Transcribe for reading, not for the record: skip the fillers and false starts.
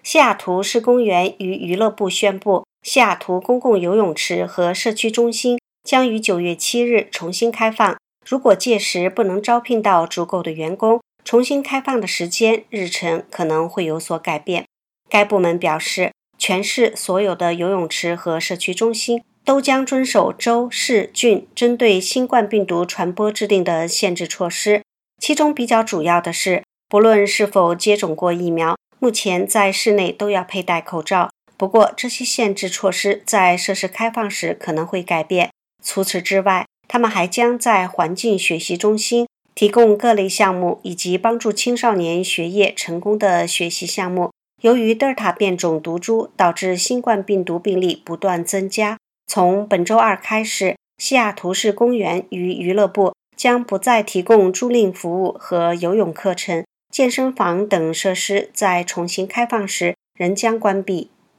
西雅图市公园与娱乐部宣布，西雅图公共游泳池和社区中心将于9月7日重新开放。如果届时不能招聘到足够的员工，重新开放的时间日程可能会有所改变。该部门表示，全市所有的游泳池和社区中心都将遵守州、市、郡针对新冠病毒传播制定的限制措施，其中比较主要的是，不论是否接种过疫苗，目前在室内都要佩戴口罩。不过，这些限制措施在设施开放时可能会改变。除此之外，他们还将在环境学习中心提供各类项目，以及帮助青少年学业成功的学习项目。由于德尔塔变种毒株导致新冠病毒病例不断增加，从本周二开始，西雅图市公园与娱乐部将不再提供租赁服务和游泳课程，健身房等设施在重新开放时仍将关闭。